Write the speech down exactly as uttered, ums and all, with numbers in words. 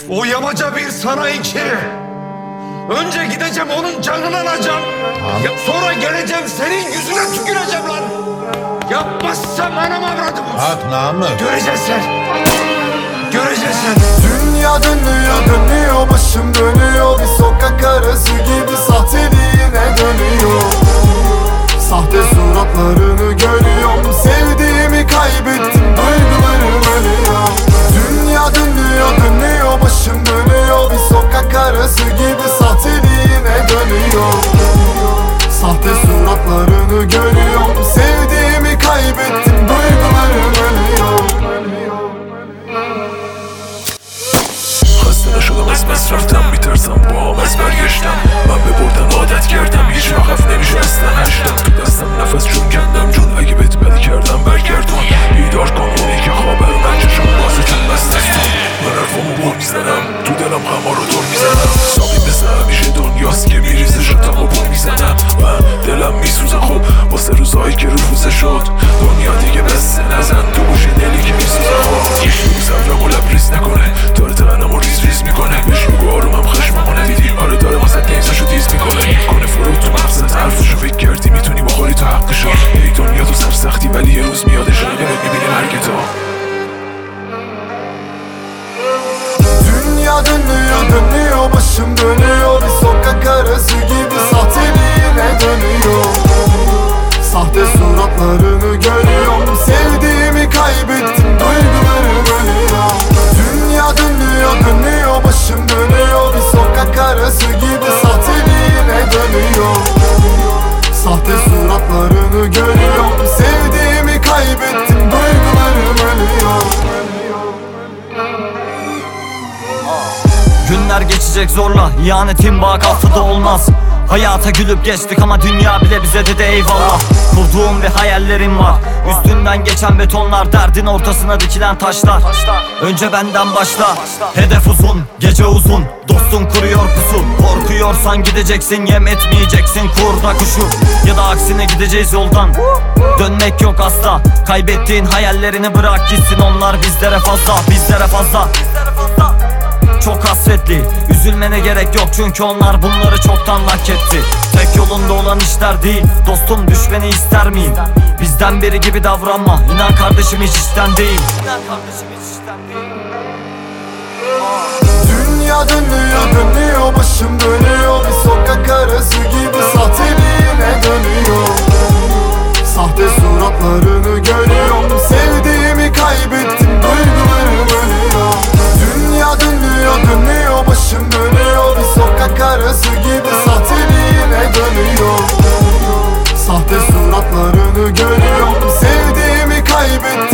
O yamaca bir, sana iki. Önce gideceğim onun canını alacağım. Ya sonra geleceğim senin yüzüne tüküreceğim lan. Yapmazsam anam avradım. Bak Namık. Göreceksin sen. Göreceksin sen. Dünya dönüyor dönüyor, başım dönüyor. Bir sokak arası gibi sahteliğine dönüyor. Sahte suratlarını görüyorum. Sevdiğimi kaybettim, duygularım ölüyor. Dünya dönüyor dönüyor, başım dönüyor. Bir sokak arası gibi sahteliğine dönüyor. Sahte suratlarını görüyorum. Sevdiğimi kaybettim, duygularım ölüyor. Hastalaşılamaz mesraftan, bitersem boğam ezber geçten. Ben ve buradan adet gerdim, hiç vakıf nemiş esten heşten. Kıdastan nefes çün kendim, cun egib etmedi kerden bergerdon. İdar kanun iki haber, bence şun bahsetilmez destan. Ben erfomu bol mizenem, tu delem hamaru dur mizenem. Sabi bezem, işe dünyas ki bir izde şatamı bol mizenem. Ben delem misuze خوب واسه روزایی که رفوزه شد. دنیا دیگه بسته نزن تو گوشه دلی که میسوزه خوب. یشلوگ صبرمو لبریز نکنه، داره تنمو ریز ریز میکنه. بهش میگو آرومم خشممو ندیدی، آره داره واسه نیزشو تیز میکنه. میکنه فرود تو مغزت، حرفشو فکر کردی میتونی بخوری تو حقشو. ای دنیا تو سرسختی ولی یه روز میادش نگرد میبینی مرگ تو. Dünya dönüyor dönüyor, başım dönüyor. Bir sokak arası gibi sahteliğine dönüyor. Sahte suratlarını görüyorum. Sevdiğimi kaybettim, duygularım ölüyor. Dünya dönüyor dönüyor, başım dönüyor. Bir sokak arası gibi sahteliğine dönüyor. Sahte suratlarını görüyorum. Sevdiğimi kaybettim, duygularım ölüyor. Günler geçecek zorla, ihanetin bağ haftada olmaz. Hayata gülüp geçtik ama dünya bile bize dedi eyvallah. Kurduğum ve hayallerim var, üstünden geçen betonlar, derdin ortasına dikilen taşlar. Önce benden başla, hedef uzun, gece uzun. Dostun kuruyor pusu, korkuyorsan gideceksin, yem etmeyeceksin kurda kuşu. Ya da aksine gideceğiz yoldan, dönmek yok asla. Kaybettiğin hayallerini bırak gitsin, onlar bizlere fazla, bizlere fazla. Çok hasretli, üzülmene gerek yok çünkü onlar bunları çoktan hak etti. Tek yolunda olan işler değil, dostum düşmeni ister miyim? Bizden biri gibi davranma, inan kardeşim hiç işten değil. Dünya dönüyor dönüyor, başım dönüyor. Bir sokak arası gibi sahteliğine dönüyor. Sahte suratlarını görüyorum. Sevdiğimi kaybettim, duygularım ölüyor. Dünya dönüyor dönüyor, başım dönüyor. Bir sokak arası gibi sahteliğine dönüyor. Sahte suratlarını görüyorum. Sevdiğimi kaybettim.